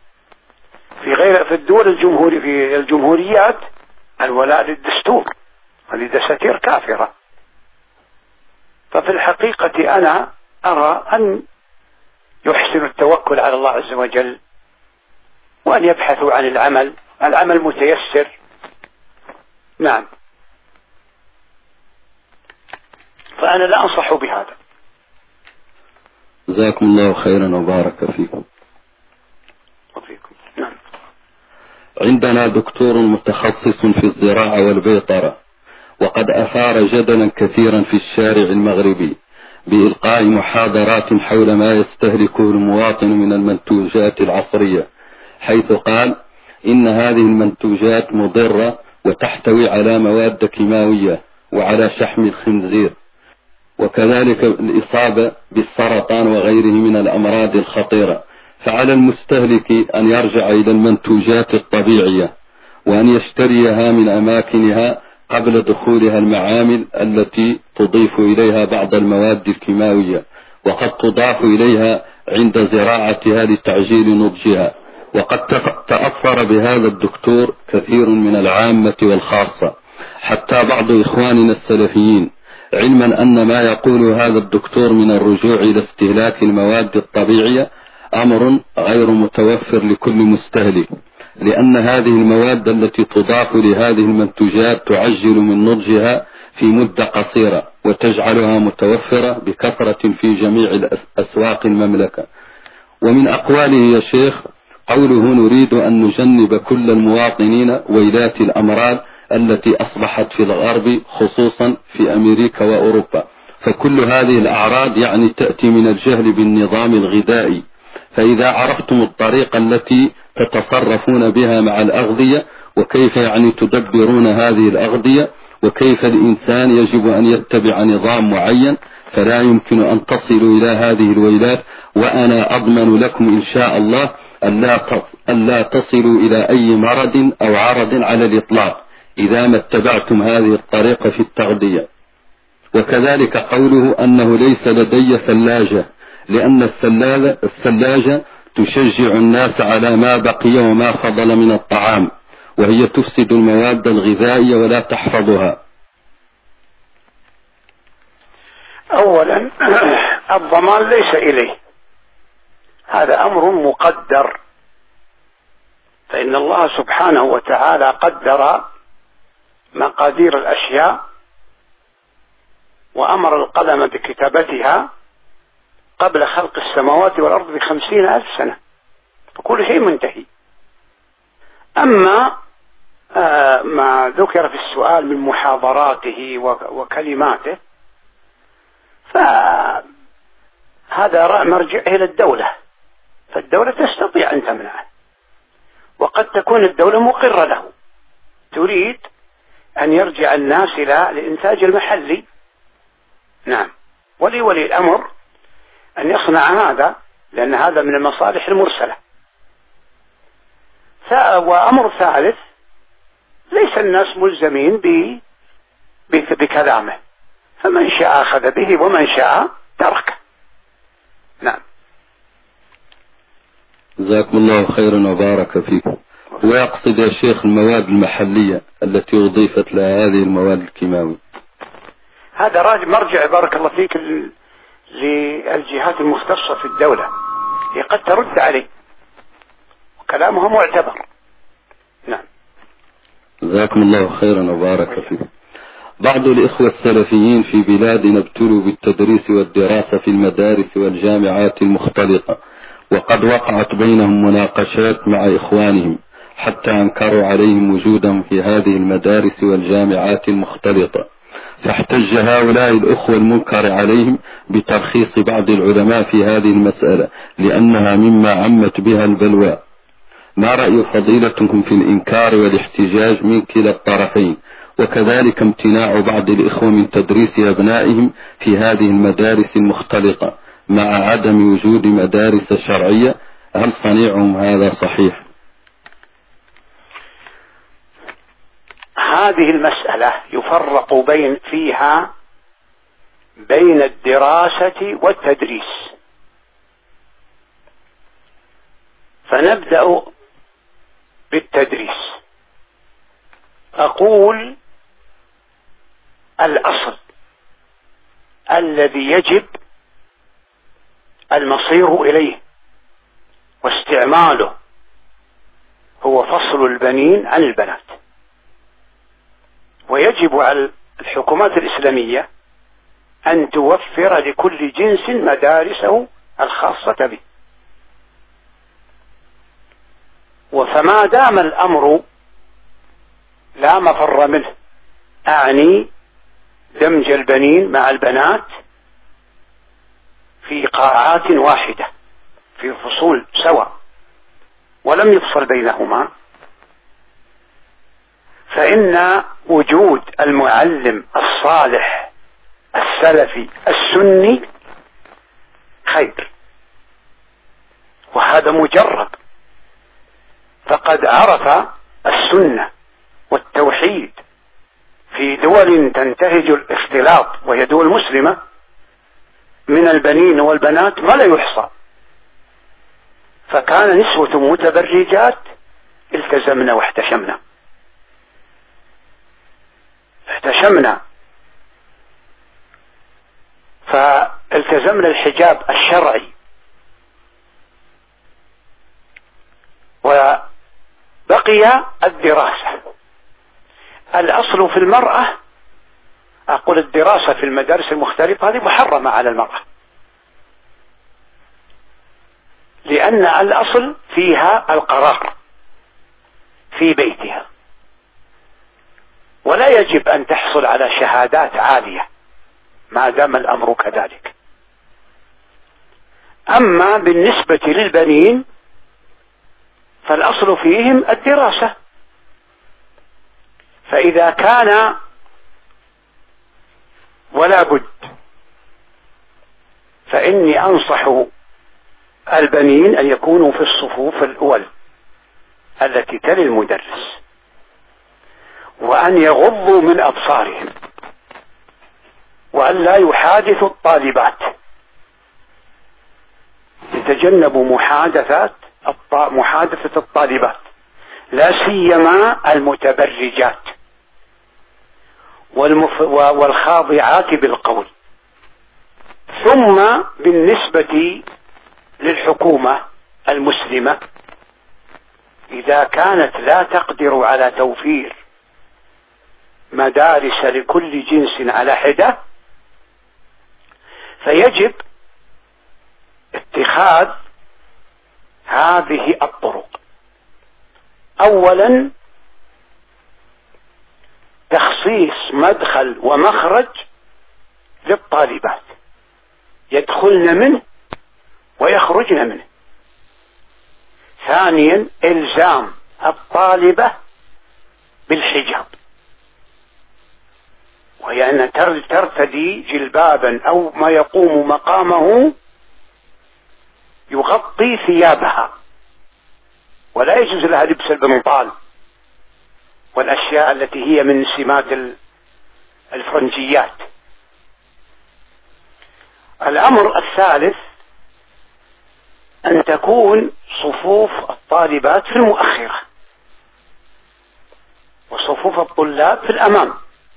في الدول في الجمهوريات الولاء للدستور، هذه دساتير كافرة. ففي الحقيقة أنا أرى أن يحسن التوكل على الله عز وجل، وأن يبحثوا عن العمل متيسر. نعم. فأنا لا أنصح بهذا. جزاكم الله خيرا وبارك فيكم. وفيكم. نعم. عندنا دكتور متخصص في الزراعة والبيطرة، وقد أثار جدلا كثيرا في الشارع المغربي بإلقاء محاضرات حول ما يستهلكه المواطن من المنتوجات العصرية، حيث قال إن هذه المنتوجات مضرة وتحتوي على مواد كيماوية وعلى شحم الخنزير، وكذلك الإصابة بالسرطان وغيره من الأمراض الخطيرة. فعلى المستهلك أن يرجع إلى المنتوجات الطبيعية وأن يشتريها من أماكنها قبل دخولها المعامل التي تضيف إليها بعض المواد الكيماوية، وقد تضاف إليها عند زراعتها لتعجيل نضجها. وقد تأثر بهذا الدكتور كثير من العامة والخاصة، حتى بعض إخواننا السلفيين، علما أن ما يقول هذا الدكتور من الرجوع إلى استهلاك المواد الطبيعية أمر غير متوفر لكل مستهلك، لأن هذه المواد التي تضاف لهذه المنتوجات تعجل من نضجها في مدة قصيرة وتجعلها متوفرة بكثرة في جميع أسواق المملكة. ومن أقواله يا شيخ قوله: نريد أن نجنب كل المواطنين ويلات الأمراض التي أصبحت في الغرب خصوصا في أمريكا وأوروبا. فكل هذه الأعراض يعني تأتي من الجهل بالنظام الغذائي. فإذا عرفتم الطريقة التي تتصرفون بها مع الأغذية وكيف يعني تدبرون هذه الأغذية وكيف الإنسان يجب أن يتبع نظام معين، فلا يمكن أن تصلوا إلى هذه الويلات. وأنا أضمن لكم إن شاء الله ألا تصلوا إلى أي مرض أو عرض على الإطلاق إذا ما اتبعتم هذه الطريقة في التغذية. وكذلك قوله أنه ليس لدي ثلاجة، لأن الثلاجة تشجع الناس على ما بقي وما فضل من الطعام، وهي تفسد المواد الغذائية ولا تحفظها. أولا الضمان ليس إليه، هذا أمر مقدر، فإن الله سبحانه وتعالى قدر مقادير الأشياء وأمر القلم بكتابتها قبل خلق السماوات والأرض ب50,000 سنة، فكل شيء منتهي. أما ما ذكر في السؤال من محاضراته وكلماته فهذا مرجع إلى الدولة، فالدولة تستطيع أن تمنعه، وقد تكون الدولة مقرة له، تريد أن يرجع الناس إلى الإنتاج المحلي. نعم، ولي الأمر أن يصنع هذا، لأن هذا من المصالح المرسلة. وأمر ثالث، ليس الناس ملزمين بكلامه، فمن شاء أخذ به ومن شاء تركه. نعم. جزاكم الله خيرا وبارك فيكم. ويقصد يا شيخ المواد المحلية التي أضيفت لها هذه المواد الكيماوية. هذا مرجع بارك الله فيك للجهات المختصة في الدولة، هي قد ترد عليه وكلامها معتبر. نعم. جزاكم الله خيرا وبارك فيكم. بعض الإخوة السلفيين في بلادنا ابتلوا بالتدريس والدراسة في المدارس والجامعات المختلطة، وقد وقعت بينهم مناقشات مع إخوانهم حتى أنكروا عليهم وجودهم في هذه المدارس والجامعات المختلطة. فاحتج هؤلاء الأخوة المنكر عليهم بترخيص بعض العلماء في هذه المسألة لأنها مما عمت بها البلوى. ما رأي فضيلتكم في الإنكار والاحتجاج من كلا الطرفين؟ وكذلك امتناع بعض الإخوة من تدريس أبنائهم في هذه المدارس المختلطة مع عدم وجود مدارس شرعية، هل صنيعهم هذا صحيح؟ هذه المسألة يفرق فيها بين الدراسة والتدريس. فنبدأ بالتدريس. أقول الأصل الذي يجب المصير إليه واستعماله هو فصل البنين عن البنات، ويجب على الحكومات الإسلامية أن توفر لكل جنس مدارسه الخاصة به. وفما دام الأمر لا مفر منه، أعني دمج البنين مع البنات في قاعات واحدة في فصول سواء ولم يفصل بينهما، فإن وجود المعلم الصالح السلفي السني خير، وهذا مجرب. فقد عرف السنة والتوحيد في دول تنتهج الاختلاط وهي دول مسلمة من البنين والبنات ما لا يحصى، فكان نسوة متبرجات التزمنا واحتشمنا فالتزمنا الحجاب الشرعي، وبقي الدراسة. الأصل في المرأة أقول الدراسة في المدارس المختلطة هذه محرمة على المرأة، لأن الأصل فيها القرار في بيتها، ولا يجب أن تحصل على شهادات عالية ما دام الأمر كذلك. أما بالنسبة للبنين فالأصل فيهم الدراسة، فإذا كان ولا بد فإني أنصح البنين أن يكونوا في الصفوف الأول التي تلي المدرس، وأن يغضوا من أبصارهم، وأن لا يحادثوا الطالبات، يتجنبوا محادثة الطالبات، لا سيما المتبرجات والخاضعات بالقول. ثم بالنسبة للحكومة المسلمة، إذا كانت لا تقدر على توفير مدارس لكل جنس على حدة، فيجب اتخاذ هذه الطرق. أولا تخصيص مدخل ومخرج للطالبات يدخلن منه ويخرجن منه. ثانيا إلزام الطالبة بالحجاب، وهي أن ترتدي جلبابا أو ما يقوم مقامه يغطي ثيابها، ولا يجوز لها لبس البنطال والأشياء التي هي من سمات الفرنجيات. الأمر الثالث أن تكون صفوف الطالبات في المؤخرة وصفوف الطلاب في الأمام.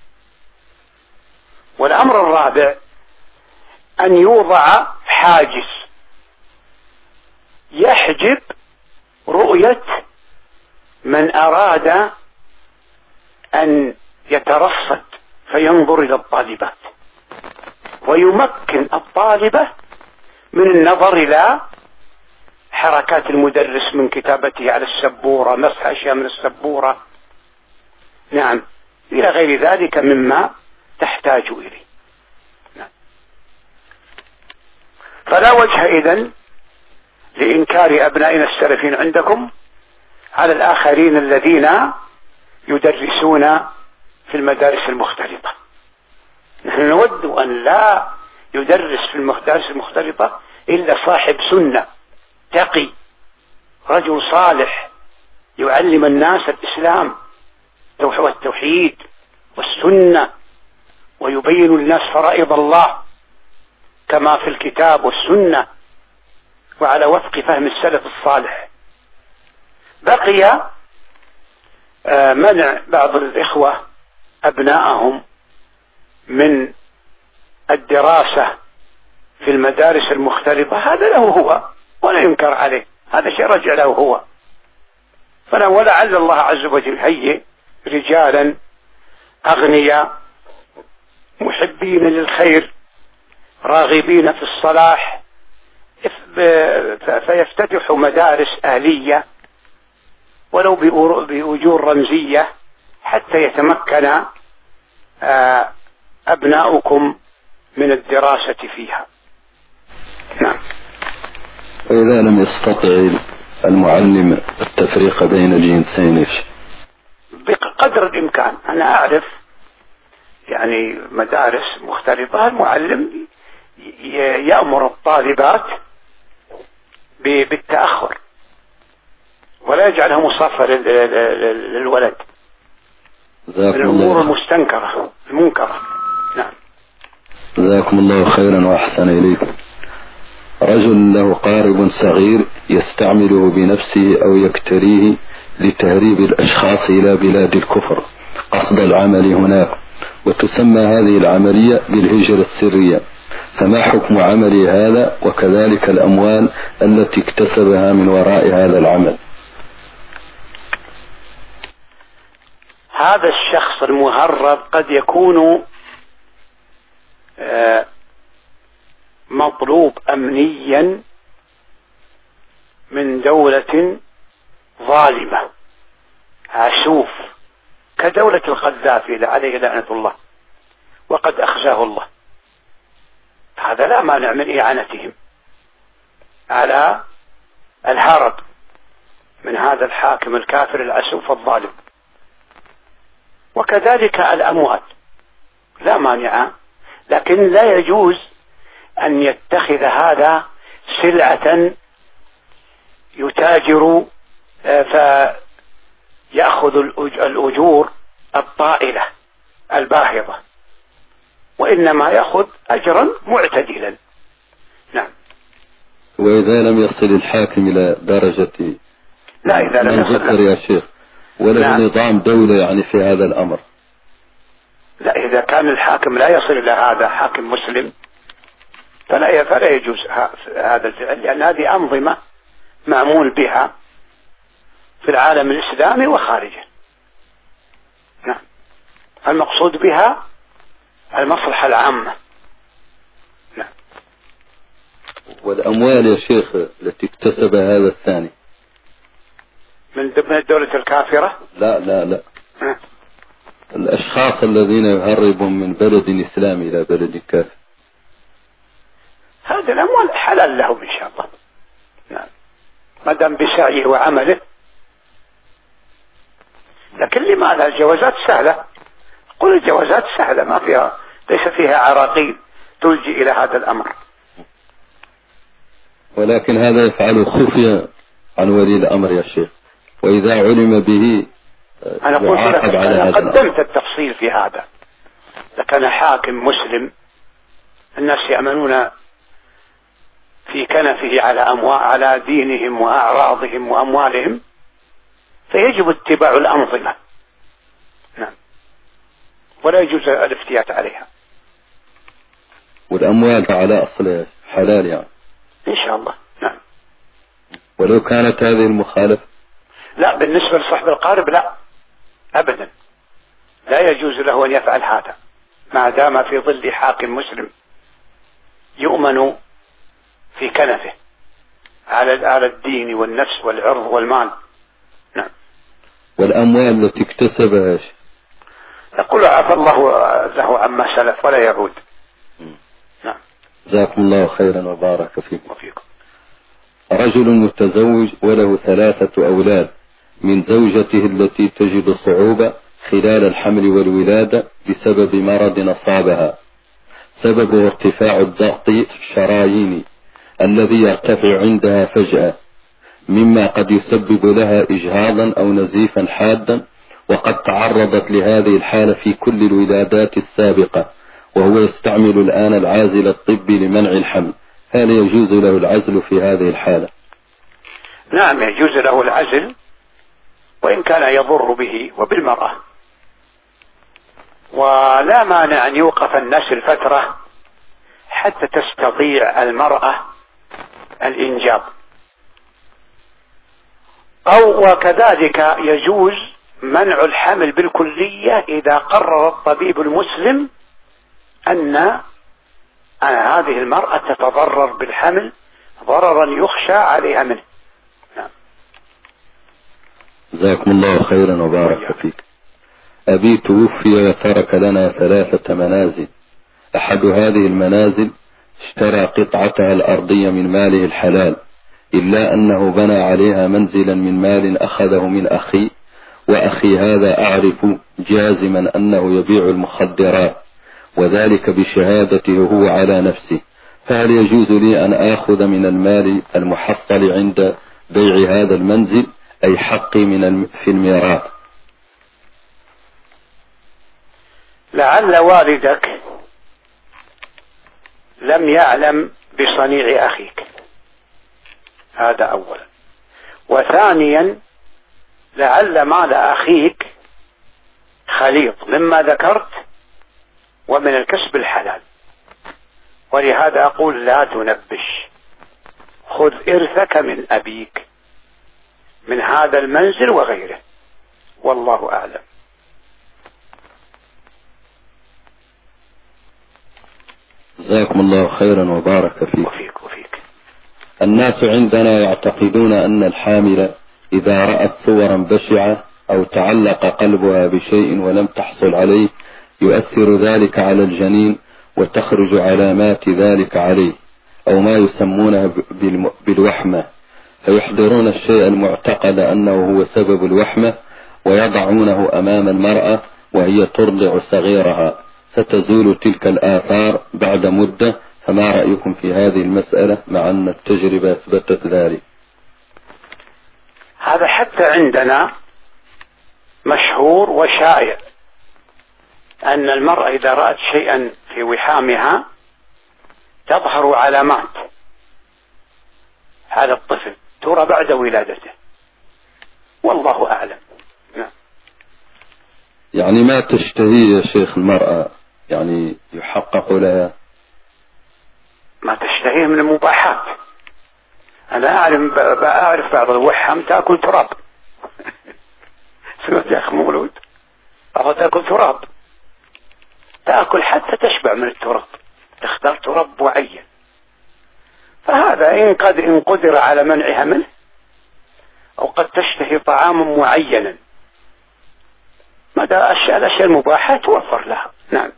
والأمر الرابع أن يوضع حاجز يحجب رؤية من أراد أن يترصد فينظر إلى الطالبات، ويمكن الطالبة من النظر إلى حركات المدرس من كتابته على السبورة، مسح أشياء من السبورة، نعم، إلى غير ذلك مما تحتاج إليه. نعم. فلا وجه إذن لإنكار أبنائنا السلفين عندكم على الآخرين الذين يدرسون في المدارس المختلطة. نحن نود أن لا يدرس في المدارس المختلطة إلا صاحب سنة تقي، رجل صالح يعلم الناس الإسلام والتوحيد والسنة، ويبين الناس فرائض الله كما في الكتاب والسنة وعلى وفق فهم السلف الصالح. بقي منع بعض الإخوة أبناءهم من الدراسة في المدارس المختلطة، هذا له هو ولا ينكر عليه، هذا شيء رجع له هو. ولعل الله عز وجل هيئ رجالا أغنياء محبين للخير راغبين في الصلاح فيفتتحوا مدارس أهلية ولو بأجور رمزية حتى يتمكن أبناؤكم من الدراسة فيها. نعم. وإذا لم يستطع المعلم التفريق بين الجنسين بقدر الإمكان. أنا أعرف يعني مدارس مختلطة المعلم يأمر الطالبات بالتأخر ولا يجعلها مصافة للولد، الأمور المستنكرة المنكرة. نعم. جزاكم الله خيرا وأحسن إليكم. رجل له قارب صغير يستعمله بنفسه أو يكتريه لتهريب الأشخاص إلى بلاد الكفر قصد العمل هناك، وتسمى هذه العملية بالهجرة السرية، فما حكم عمل هذا وكذلك الأموال التي اكتسبها من وراء هذا العمل؟ هذا الشخص المهرب قد يكون مطلوب أمنيا من دولة ظالمة عسوف كدولة القذافي عليه لعنة الله، وقد أخزاه الله. هذا لا مانع من إعانتهم على الهرب من هذا الحاكم الكافر العسوف الظالم. وكذلك الأموال لا مانع، لكن لا يجوز أن يتخذ هذا سلعة يتاجر فيأخذ الأجور الطائلة الباهظة، وإنما يأخذ أجرا معتدلا. نعم. وإذا لم يصل الحاكم إلى درجة لا، إذا لم يصل يا شيخ ولا نعم. نظام دولة يعني في هذا الأمر. لا، إذا كان الحاكم لا يصل إلى هذا، حاكم مسلم، فلا يجوز هذا الفعل، لأن هذه أنظمة معمول بها في العالم الإسلامي وخارجه. نعم. المقصود بها المصلحة العامة. نعم. والأموال يا شيخ التي اكتسبها هذا الثاني من الدولة الكافرة؟ لا لا لا. الأشخاص الذين يهربون من بلد إسلامي إلى بلد كافر، هذه الأموال حلال لهم إن شاء الله. نعم. ما دام بسعيه وعمله. لكن لماذا الجوازات سهلة؟ قل الجوازات سهلة، ما فيها، ليس فيها عراقيل تلجي إلى هذا الأمر. ولكن هذا يفعل خفية عن ولي الأمر يا شيخ، وإذا علم به أنا قلت لك، أنا قدمت الأمر. التفصيل في هذا. لكان حاكم مسلم الناس يأمنون في كنفه على دينهم وأعراضهم وأموالهم، فيجب اتباع الأنظمة. نعم. ولا يجوز الافتيات عليها. والأموال على أصل حلال يعني إن شاء الله. نعم. ولو كانت هذه المخالفة؟ لا، بالنسبة لصاحب القارب لا أبدا، لا يجوز له أن يفعل هذا ما دام في ظل حاكم مسلم يؤمن في كنفه على الدين والنفس والعرض والمال. نعم. والأموال التي اكتسبها يقول عفى الله له عما سلف ولا يعود. نعم. جزاكم الله خيرا وبارك فيكم. وفيكم. رجل متزوج وله 3 أولاد من زوجته التي تجد صعوبة خلال الحمل والولادة بسبب مرض أصابها، سببه ارتفاع الضغط الشراييني الذي يرتفع عندها فجأة، مما قد يسبب لها إجهاضا أو نزيفا حادا، وقد تعرضت لهذه الحالة في كل الولادات السابقة، وهو يستعمل الآن العازل الطبي لمنع الحمل. هل يجوز له العزل في هذه الحالة؟ نعم، يجوز له العزل وإن كان يضر به وبالمرأة، ولا مانع أن يوقف النسل فترة حتى تستطيع المرأة الإنجاب. وكذلك يجوز منع الحمل بالكلية إذا قرر الطبيب المسلم أن هذه المرأة تتضرر بالحمل ضررا يخشى عليها منه. نعم. جزاكم الله خيرا وبارك فيك. أبي توفي وترك لنا 3 منازل. أحد هذه المنازل اشترى قطعتها الأرضية من ماله الحلال، إلا أنه بنى عليها منزلا من مال أخذه من أخي، وأخي هذا أعرف جازما أنه يبيع المخدرات، وذلك بشهادته هو على نفسه. فهل يجوز لي أن آخذ من المال المحصل عند بيع هذا المنزل، أي حقي في الميراث؟ لعل والدك لم يعلم بصنيع أخيك، هذا أولا. وثانيا لعل مال أخيك خليط مما ذكرت ومن الكسب الحلال، ولهذا أقول لا تنبش، خذ إرثك من أبيك من هذا المنزل وغيره، والله أعلم. جزاكم الله خيرا وبارك فيك. وفيك. الناس عندنا يعتقدون أن الحامل إذا رأت صورا بشعة أو تعلق قلبها بشيء ولم تحصل عليه يؤثر ذلك على الجنين وتخرج علامات ذلك عليه، أو ما يسمونه بالوحمة، فيحضرون الشيء المعتقد أنه هو سبب الوحمة ويضعونه أمام المرأة وهي ترضع صغيرها، فتزول تلك الآثار بعد مدة. فما رأيكم في هذه المسألة مع أن التجربة أثبتت ذلك؟ هذا حتى عندنا مشهور وشائع أن المرأة إذا رأت شيئا في وحامها تظهر علامات هذا الطفل ترى بعد ولادته، والله أعلم. يعني ما تشتهي يا شيخ المرأة يعني يحقق لها ما تشتهيه من المباحات. أنا أعرف بعض الوحم تأكل تراب. سمعت يا أخي مولود أو تأكل تراب، تأكل حتى تشبع من التراب، تختار تراب معين. فهذا إن قدر على منعها منه، أو قد تشتهي طعاما معينا، مدى الأشياء المباحة توفر لها. نعم.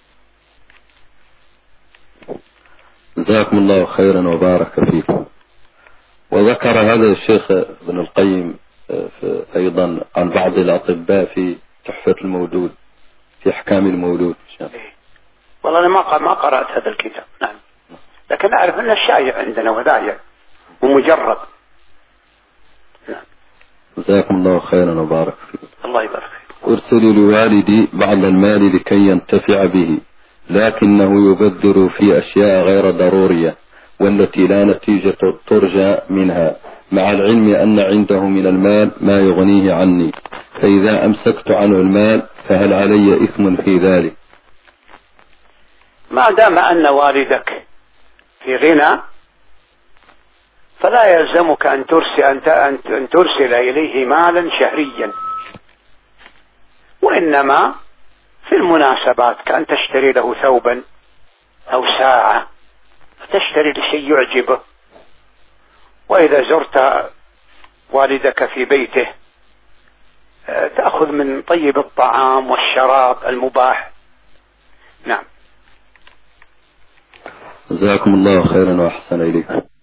جزاكم الله خيرا وبارك فيكم. وذكر هذا الشيخ ابن القيم أيضا عن بعض الأطباء في تحفة المولود في أحكام المولود. والله أنا ما قرأت هذا الكتاب. نعم، لكن أعرف أنه شائع عندنا وذايع ومجرد. نعم. جزاكم الله خيرا وبارك فيكم. الله يبارك فيك. أرسل لوالدي بعض المال لكي ينتفع به، لكنه يبذر في أشياء غير ضرورية والتي لا نتيجة ترجى منها، مع العلم أن عنده من المال ما يغنيه عني، فإذا أمسكت عنه المال فهل علي إثم في ذلك؟ ما دام أن والدك في غنى فلا يلزمك أن ترسل إليه مالا شهريا، وإنما في المناسبات كأن تشتري له ثوبا أو ساعة، تشتري لشيء يعجبه. وإذا زرت والدك في بيته تأخذ من طيب الطعام والشراب المباح. نعم. جزاكم الله خيرا وأحسن إليكم.